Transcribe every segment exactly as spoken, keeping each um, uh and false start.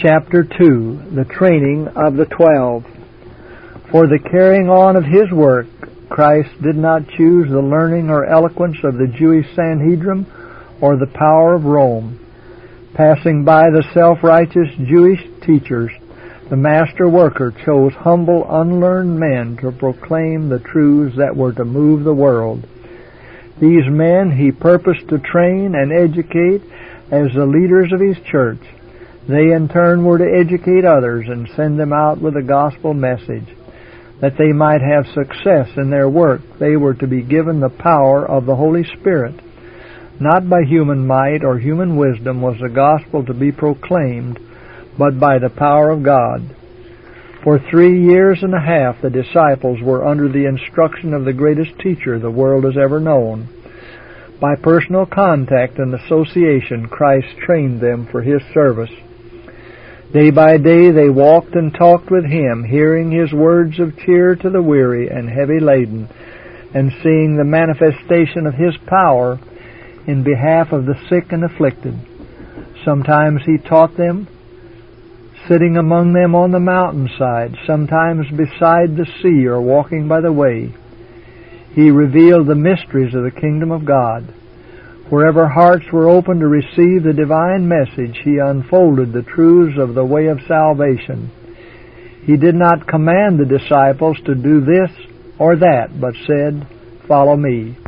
chapter two, the training of the twelve. For the carrying on of his work, Christ did not choose the learning or eloquence of the Jewish Sanhedrin or the power of Rome. Passing by the self-righteous Jewish teachers, the master worker chose humble, unlearned men to proclaim the truths that were to move the world. These men he purposed to train and educate as the leaders of his church. They in turn were to educate others and send them out with the gospel message. That they might have success in their work, they were to be given the power of the Holy Spirit. Not by human might or human wisdom was the gospel to be proclaimed, but by the power of God. For three years and a half the disciples were under the instruction of the greatest teacher the world has ever known. By personal contact and association, Christ trained them for his service. Day by day they walked and talked with him, hearing his words of cheer to the weary and heavy laden, and seeing the manifestation of his power in behalf of the sick and afflicted. Sometimes he taught them, sitting among them on the mountainside, sometimes beside the sea or walking by the way. He revealed the mysteries of the kingdom of God. Wherever hearts were open to receive the divine message, he unfolded the truths of the way of salvation. He did not command the disciples to do this or that, but said, "Follow me."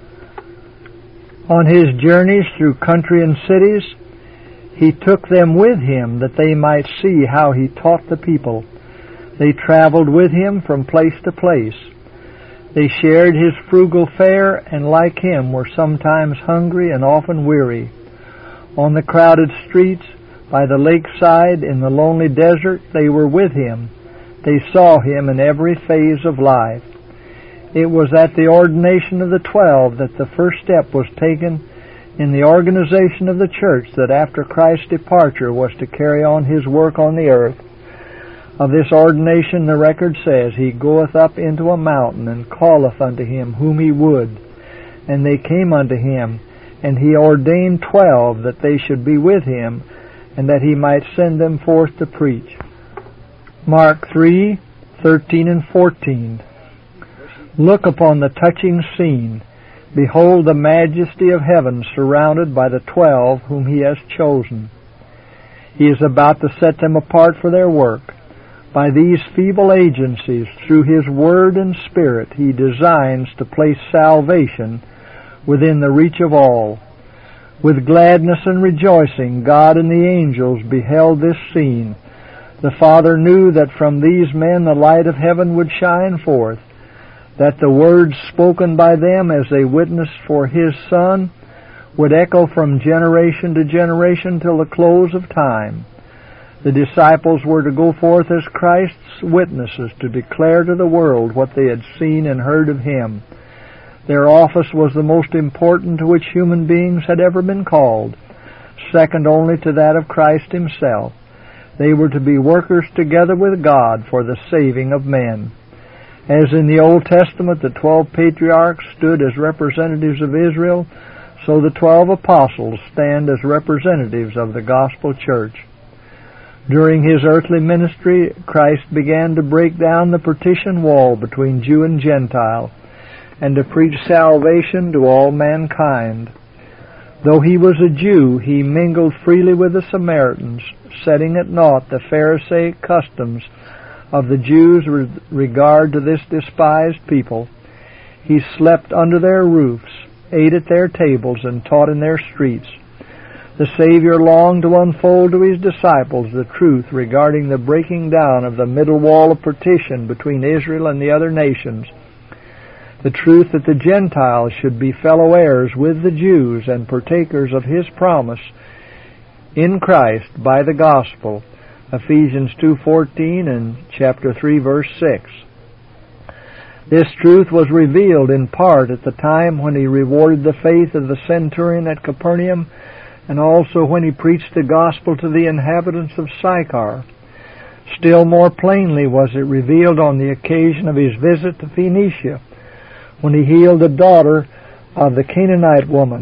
On his journeys through country and cities, he took them with him that they might see how he taught the people. They traveled with him from place to place. They shared his frugal fare, and like him were sometimes hungry and often weary. On the crowded streets, by the lakeside, in the lonely desert, they were with him. They saw him in every phase of life. It was at the ordination of the twelve that the first step was taken in the organization of the church that after Christ's departure was to carry on his work on the earth. Of this ordination the record says, "He goeth up into a mountain, and calleth unto him whom he would. And they came unto him, and he ordained twelve, that they should be with him, and that he might send them forth to preach." Mark three, thirteen and fourteen. Look upon the touching scene. Behold the majesty of heaven surrounded by the twelve whom he has chosen. He is about to set them apart for their work. By these feeble agencies, through his word and spirit, he designs to place salvation within the reach of all. With gladness and rejoicing, God and the angels beheld this scene. The Father knew that from these men the light of heaven would shine forth, that the words spoken by them as they witnessed for his Son would echo from generation to generation till the close of time. The disciples were to go forth as Christ's witnesses to declare to the world what they had seen and heard of him. Their office was the most important to which human beings had ever been called, second only to that of Christ himself. They were to be workers together with God for the saving of men. As in the Old Testament the twelve patriarchs stood as representatives of Israel, so the twelve apostles stand as representatives of the gospel church. During his earthly ministry, Christ began to break down the partition wall between Jew and Gentile, and to preach salvation to all mankind. Though he was a Jew, he mingled freely with the Samaritans, setting at naught the Pharisaic customs of the Jews with regard to this despised people. He slept under their roofs, ate at their tables, and taught in their streets. The Savior longed to unfold to his disciples the truth regarding the breaking down of the middle wall of partition between Israel and the other nations, the truth that the Gentiles should be fellow heirs with the Jews and partakers of his promise in Christ by the gospel, Ephesians two fourteen and chapter three verse six. This truth was revealed in part at the time when he rewarded the faith of the centurion at Capernaum, and also when he preached the gospel to the inhabitants of Sychar. Still more plainly was it revealed on the occasion of his visit to Phoenicia, when he healed the daughter of the Canaanite woman,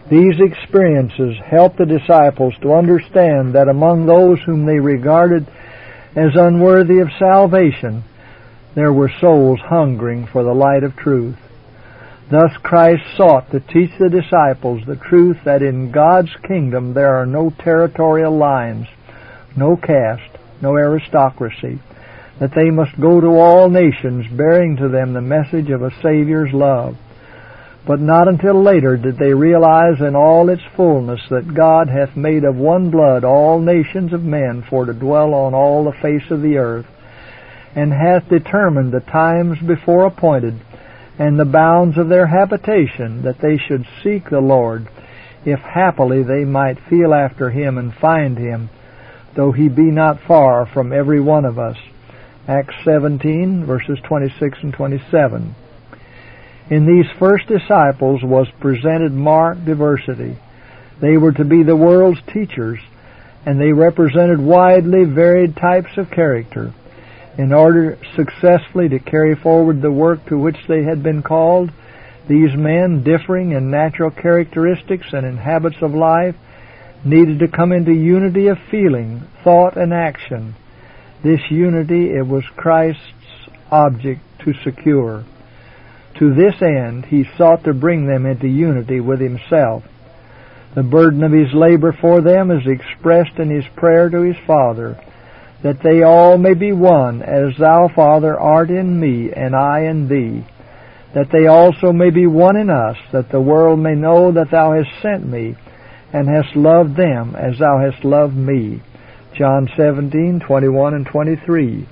These experiences helped the disciples to understand that among those whom they regarded as unworthy of salvation, there were souls hungering for the light of truth. Thus Christ sought to teach the disciples the truth that in God's kingdom there are no territorial lines, no caste, no aristocracy, that they must go to all nations bearing to them the message of a Savior's love. But not until later did they realize in all its fullness that God hath made of one blood all nations of men for to dwell on all the face of the earth, and hath determined the times before appointed, and the bounds of their habitation, that they should seek the Lord, if happily they might feel after Him and find Him, though He be not far from every one of us. Acts seventeen, verses twenty-six and twenty-seven. In these first disciples was presented marked diversity. They were to be the world's teachers, and they represented widely varied types of character. In order successfully to carry forward the work to which they had been called, these men, differing in natural characteristics and in habits of life, needed to come into unity of feeling, thought, and action. This unity it was Christ's object to secure. To this end, He sought to bring them into unity with Himself. The burden of His labor for them is expressed in His prayer to His Father, that they all may be one, as Thou, Father, art in me, and I in Thee, that they also may be one in us, that the world may know that Thou hast sent me, and hast loved them as Thou hast loved me. John seventeen, twenty-one and twenty-three.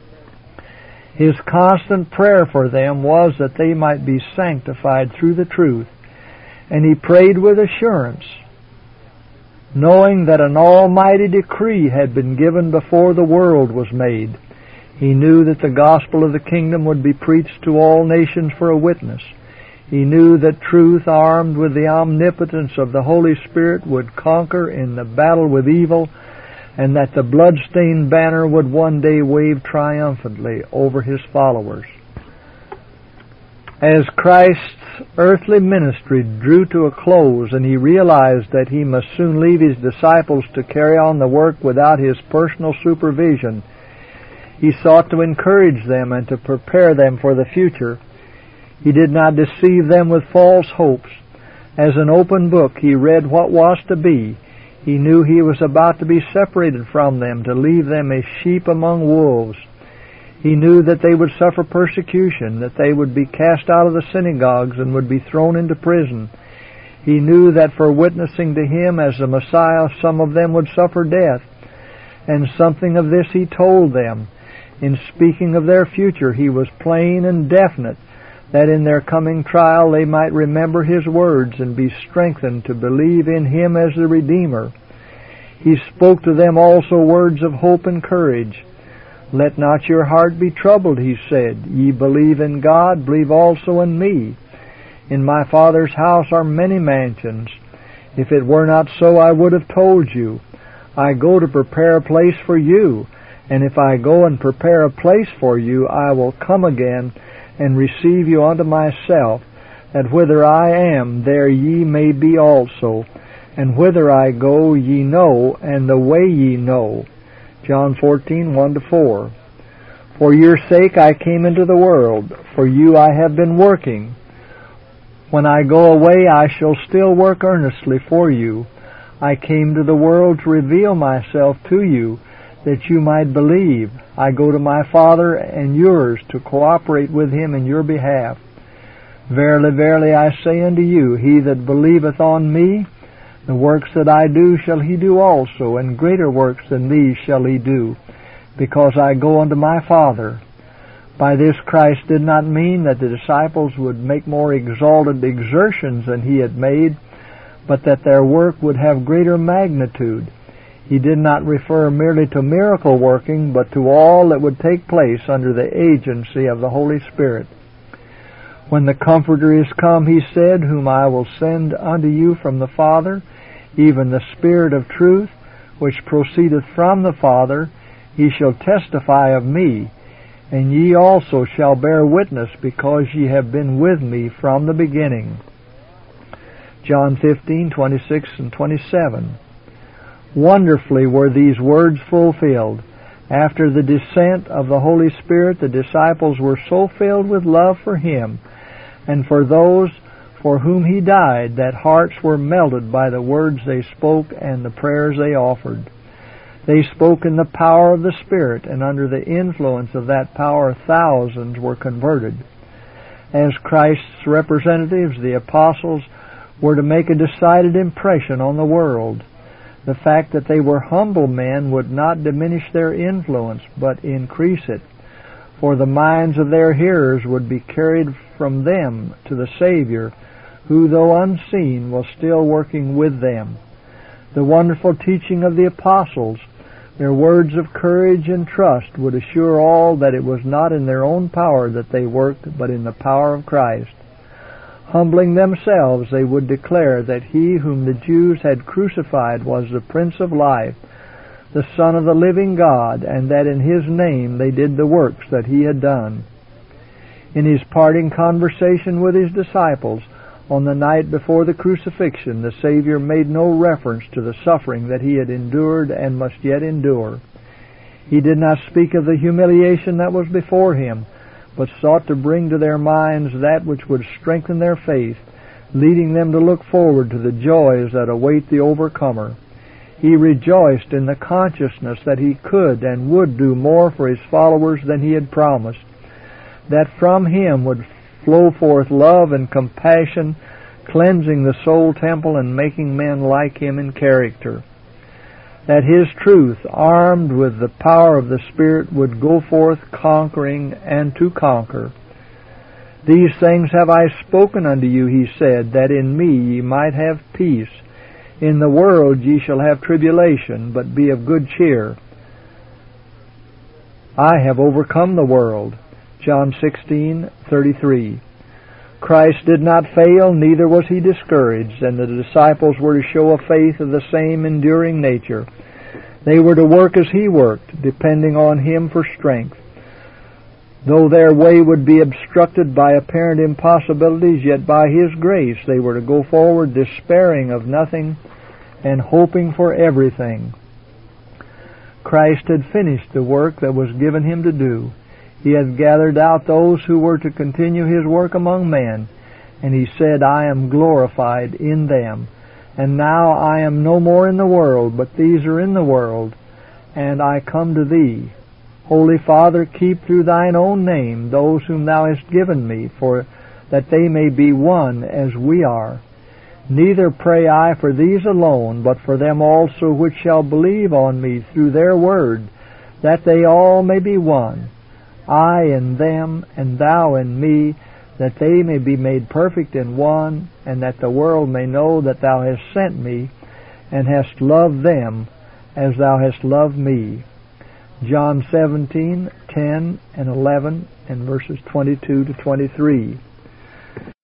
His constant prayer for them was that they might be sanctified through the truth, and He prayed with assurance, knowing that an almighty decree had been given before the world was made. He knew that the gospel of the kingdom would be preached to all nations for a witness. He knew that truth, armed with the omnipotence of the Holy Spirit, would conquer in the battle with evil, and that the blood-stained banner would one day wave triumphantly over His followers. As Christ's earthly ministry drew to a close and He realized that He must soon leave His disciples to carry on the work without His personal supervision, He sought to encourage them and to prepare them for the future. He did not deceive them with false hopes. As an open book, He read what was to be. He knew He was about to be separated from them, to leave them as sheep among wolves. He knew that they would suffer persecution, that they would be cast out of the synagogues and would be thrown into prison. He knew that for witnessing to Him as the Messiah, some of them would suffer death. And something of this He told them. In speaking of their future, He was plain and definite, that in their coming trial they might remember His words and be strengthened to believe in Him as the Redeemer. He spoke to them also words of hope and courage. Let not your heart be troubled, He said. Ye believe in God, believe also in me. In my Father's house are many mansions. If it were not so, I would have told you. I go to prepare a place for you. And if I go and prepare a place for you, I will come again and receive you unto myself, that whither I am, there ye may be also. And whither I go, ye know, and the way ye know. John fourteen, one to four. For your sake I came into the world. For you I have been working. When I go away, I shall still work earnestly for you. I came to the world to reveal myself to you, that you might believe. I go to my Father and yours to cooperate with Him in your behalf. Verily, verily, I say unto you, he that believeth on me, the works that I do shall he do also, and greater works than these shall he do, because I go unto my Father. By this Christ did not mean that the disciples would make more exalted exertions than He had made, but that their work would have greater magnitude. He did not refer merely to miracle working, but to all that would take place under the agency of the Holy Spirit. When the Comforter is come, He said, whom I will send unto you from the Father, even the Spirit of truth, which proceedeth from the Father, He shall testify of me. And ye also shall bear witness, because ye have been with me from the beginning. John fifteen, twenty-six and twenty-seven. Wonderfully were these words fulfilled. After the descent of the Holy Spirit, the disciples were so filled with love for Him and for those for whom He died that hearts were melted by the words they spoke and the prayers they offered. They spoke in the power of the Spirit, and under the influence of that power thousands were converted. As Christ's representatives, the apostles were to make a decided impression on the world. The fact that they were humble men would not diminish their influence, but increase it, for the minds of their hearers would be carried from them to the Savior, who, though unseen, was still working with them. The wonderful teaching of the apostles, their words of courage and trust, would assure all that it was not in their own power that they worked, but in the power of Christ. Humbling themselves, they would declare that He whom the Jews had crucified was the Prince of Life, the Son of the living God, and that in His name they did the works that He had done. In His parting conversation with His disciples on the night before the crucifixion, the Savior made no reference to the suffering that He had endured and must yet endure. He did not speak of the humiliation that was before Him, but sought to bring to their minds that which would strengthen their faith, leading them to look forward to the joys that await the overcomer. He rejoiced in the consciousness that He could and would do more for His followers than He had promised, that from Him would flow forth love and compassion, cleansing the soul temple and making men like Him in character. That His truth, armed with the power of the Spirit, would go forth conquering and to conquer. These things have I spoken unto you, He said, that in Me ye might have peace. In the world ye shall have tribulation, but be of good cheer. I have overcome the world. John sixteen, thirty-three. Christ did not fail, neither was He discouraged, and the disciples were to show a faith of the same enduring nature. They were to work as He worked, depending on Him for strength. Though their way would be obstructed by apparent impossibilities, yet by His grace they were to go forward despairing of nothing and hoping for everything. Christ had finished the work that was given Him to do. He had gathered out those who were to continue His work among men, and He said, I am glorified in them. And now I am no more in the world, but these are in the world, and I come to Thee. Holy Father, keep through Thine own name those whom Thou hast given Me, for that they may be one as we are. Neither pray I for these alone, but for them also which shall believe on Me through their word, that they all may be one. I in them, and Thou in Me, that they may be made perfect in one, and that the world may know that Thou hast sent Me, and hast loved them as Thou hast loved Me. John seventeen, ten and eleven, and verses twenty-two to twenty-three.